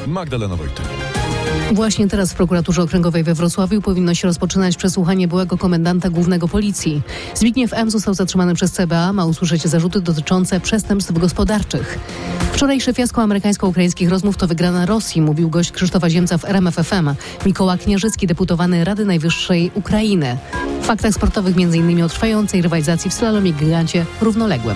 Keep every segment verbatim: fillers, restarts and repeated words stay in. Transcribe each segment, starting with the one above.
Magdalena Wojtek. Właśnie teraz w prokuraturze okręgowej we Wrocławiu powinno się rozpoczynać przesłuchanie byłego komendanta głównego policji. Zbigniew M. został zatrzymany przez C B A, ma usłyszeć zarzuty dotyczące przestępstw gospodarczych. Wczorajsze fiasko amerykańsko-ukraińskich rozmów to wygrana Rosji, mówił gość Krzysztofa Ziemca w R M F F M. Mikołaj Knieżycki, deputowany Rady Najwyższej Ukrainy. W faktach sportowych między innymi o trwającej rywalizacji w slalomie gigancie równoległym.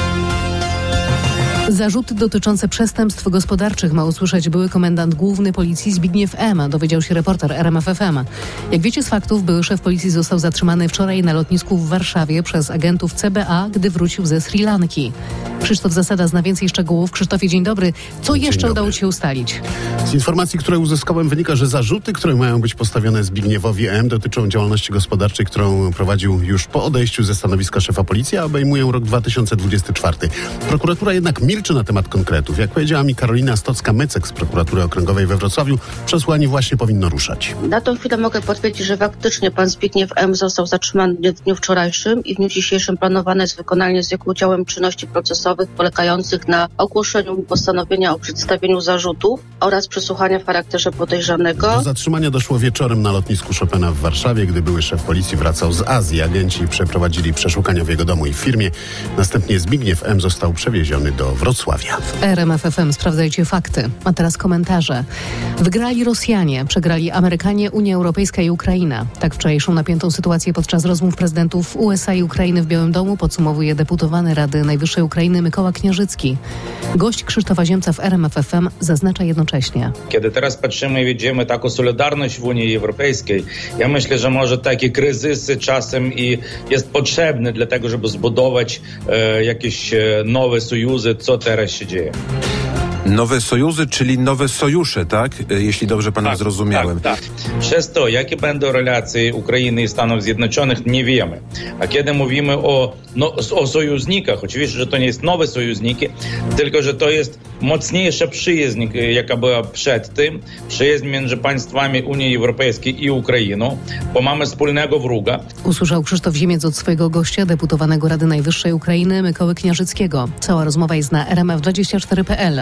Zarzuty dotyczące przestępstw gospodarczych ma usłyszeć były komendant główny policji Zbigniew M., dowiedział się reporter R M F F M. Jak wiecie z faktów, były szef policji został zatrzymany wczoraj na lotnisku w Warszawie przez agentów C B A, gdy wrócił ze Sri Lanki. Krzysztof Zasada zna więcej szczegółów. Krzysztofie, dzień dobry. Co dzień jeszcze dobry. Udało ci się ustalić? Z informacji, które uzyskałem, wynika, że zarzuty, które mają być postawione Zbigniewowi M., dotyczą działalności gospodarczej, którą prowadził już po odejściu ze stanowiska szefa policji, a obejmują rok dwa tysiące dwudziesty czwarty. Prokuratura jednak milczy na temat konkretów. Jak powiedziała mi Karolina Stocka-Mycek z prokuratury okręgowej we Wrocławiu, przesłuchanie właśnie powinno ruszać. Na tą chwilę mogę potwierdzić, że faktycznie pan Zbigniew M. został zatrzymany w dniu wczorajszym i w dniu dzisiejszym planowane jest wykonanie z jego udziałem czynności procesowych polegających na ogłoszeniu postanowienia o przedstawieniu zarzutów oraz przesłuchania w charakterze podejrzanego. Do zatrzymania doszło wieczorem na lotnisku Chopina w Warszawie, gdy były szef policji wracał z Azji. Agenci przeprowadzili przeszukania w jego domu i w firmie. Następnie Zbigniew M. został przewieziony do Wrocławia. W R M F F M sprawdzajcie fakty. A teraz komentarze. Wygrali Rosjanie, przegrali Amerykanie, Unia Europejska i Ukraina. Tak wczorajszą napiętą sytuację podczas rozmów prezydentów U S A i Ukrainy w Białym Domu podsumowuje deputowany Rady Najwyższej Ukrainy Mikołaj Knieżycki. Gość Krzysztofa Ziemca w R M F F M zaznacza jednocześnie. Kiedy teraz patrzymy i widzimy taką solidarność w Unii Europejskiej, ja myślę, że może takie kryzysy czasem i jest potrzebny dla tego, żeby zbudować e, jakieś e, nowe sojuzy, co teraz się dzieje. Nowe sojuzy, czyli nowe sojusze, tak? Jeśli dobrze pana tak, zrozumiałem. Tak, tak. Przez to, jakie będą relacje Ukrainy i Stanów Zjednoczonych, nie wiemy. A kiedy mówimy o, no, o sojusznikach, oczywiście, że to nie jest nowe sojuzniki, tylko że to jest mocniejsza przyjaźń, jaka była przed tym. Przyjaźń między państwami Unii Europejskiej i Ukrainą, bo mamy wspólnego wroga. Usłyszał Krzysztof Ziemiec od swojego gościa, deputowanego Rady Najwyższej Ukrainy Mikołaja Knieżyckiego. Cała rozmowa jest na R M F dwadzieścia cztery kropka p l.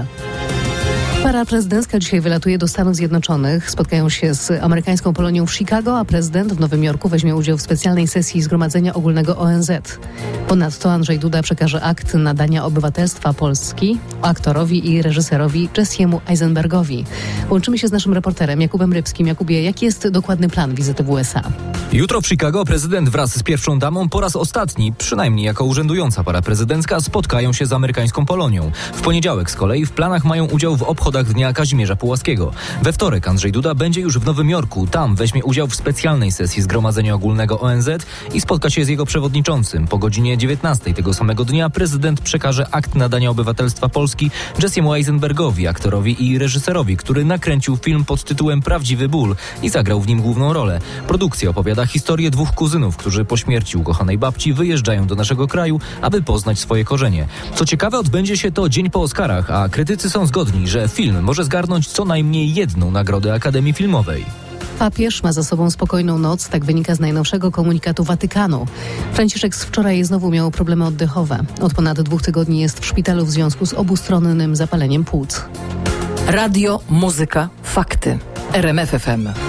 Para prezydencka dzisiaj wylatuje do Stanów Zjednoczonych. Spotkają się z amerykańską Polonią w Chicago, a prezydent w Nowym Jorku weźmie udział w specjalnej sesji Zgromadzenia Ogólnego O N Z. Ponadto Andrzej Duda przekaże akt nadania obywatelstwa Polski aktorowi i reżyserowi Jessiemu Eisenbergowi. Łączymy się z naszym reporterem Jakubem Rybskim. Jakubie, jaki jest dokładny plan wizyty w U S A? Jutro w Chicago prezydent wraz z pierwszą damą po raz ostatni, przynajmniej jako urzędująca para prezydencka, spotkają się z amerykańską Polonią. W poniedziałek z kolei w planach mają udział w obchodach Dnia Kazimierza Pułaskiego. We wtorek Andrzej Duda będzie już w Nowym Jorku. Tam weźmie udział w specjalnej sesji Zgromadzenia Ogólnego O N Z i spotka się z jego przewodniczącym. Po godzinie dziewiętnastej tego samego dnia prezydent przekaże akt nadania obywatelstwa Polski Jessiemu Eisenbergowi, aktorowi i reżyserowi, który nakręcił film pod tytułem Prawdziwy ból i zagrał w nim główną rolę. Produkcja opowiada historię dwóch kuzynów, którzy po śmierci ukochanej babci wyjeżdżają do naszego kraju, aby poznać swoje korzenie. Co ciekawe, odbędzie się to dzień po Oscarach, a krytycy są zgodni, że film może zgarnąć co najmniej jedną nagrodę Akademii Filmowej. Papież ma za sobą spokojną noc, tak wynika z najnowszego komunikatu Watykanu. Franciszek z wczoraj znowu miał problemy oddechowe. Od ponad dwóch tygodni jest w szpitalu w związku z obustronnym zapaleniem płuc. Radio, muzyka, fakty. R M F F M.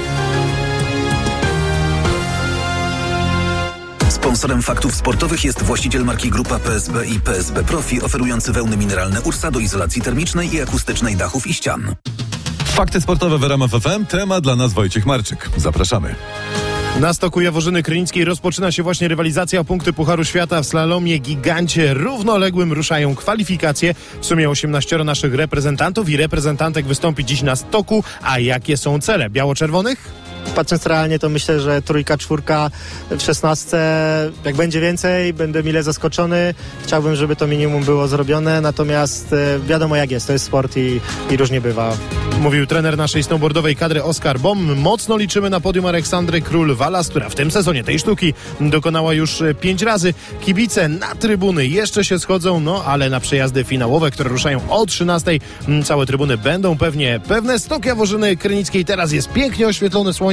Sponsorem faktów sportowych jest właściciel marki Grupa P S B i P S B Profi, oferujący wełny mineralne Ursa do izolacji termicznej i akustycznej dachów i ścian. Fakty sportowe w R M F F M. Temat dla nas Wojciech Marczyk. Zapraszamy. Na stoku Jaworzyny Krynickiej rozpoczyna się właśnie rywalizacja o punkty Pucharu Świata w slalomie gigancie równoległym. Ruszają kwalifikacje. W sumie osiemnaścioro naszych reprezentantów i reprezentantek wystąpi dziś na stoku. A jakie są cele biało-czerwonych? Patrząc realnie, to myślę, że trójka, czwórka w szesnastce, jak będzie więcej, będę mile zaskoczony. Chciałbym, żeby to minimum było zrobione, natomiast e, wiadomo jak jest, to jest sport i, i różnie bywa. Mówił trener naszej snowboardowej kadry Oskar Bom. Mocno liczymy na podium Aleksandry Król-Walas, która w tym sezonie tej sztuki dokonała już pięć razy. Kibice na trybuny jeszcze się schodzą, no ale na przejazdy finałowe, które ruszają o trzynastej, całe trybuny będą pewnie pewne. Stok Jaworzyny Krynickiej teraz jest pięknie oświetlony słońcem.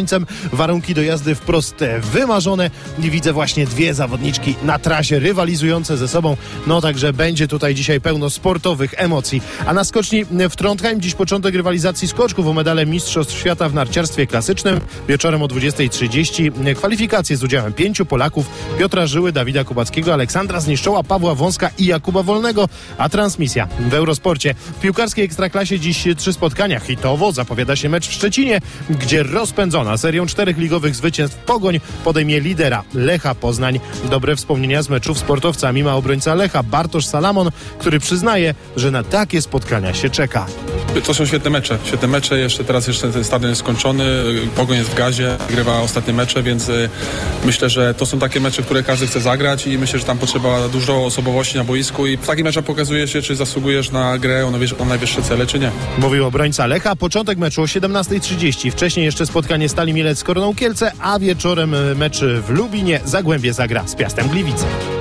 słońcem. Warunki do jazdy wprost wymarzone i widzę właśnie dwie zawodniczki na trasie rywalizujące ze sobą. No także będzie tutaj dzisiaj pełno sportowych emocji. A na skoczni w Trondheim dziś początek rywalizacji skoczków o medale Mistrzostw Świata w narciarstwie klasycznym. Wieczorem o dwudziestej trzydzieści kwalifikacje z udziałem pięciu Polaków: Piotra Żyły, Dawida Kubackiego, Aleksandra Zniszczoła, Pawła Wąska i Jakuba Wolnego. A transmisja w Eurosporcie. W piłkarskiej Ekstraklasie dziś trzy spotkania. Hitowo zapowiada się mecz w Szczecinie, gdzie rozpędzona serią czterech ligowych zwycięstw Pogoń podejmie lidera Lecha Poznań. Dobre wspomnienia z meczów sportowcami ma obrońca Lecha Bartosz Salamon, który przyznaje, że na takie spotkania się czeka. To są świetne mecze, świetne mecze, jeszcze teraz jeszcze ten stadion jest skończony, Pogoń jest w gazie, grywa ostatnie mecze, więc myślę, że to są takie mecze, które każdy chce zagrać i myślę, że tam potrzeba dużo osobowości na boisku i w takim meczu pokazuje się, czy zasługujesz na grę o, o najwyższe cele, czy nie. Mówił obrońca Lecha. Początek meczu o siedemnastej trzydzieści. Wcześniej jeszcze spotkanie Stali Mielec z Koroną Kielce, a wieczorem mecz w Lubinie. Zagłębie zagra z Piastem Gliwice.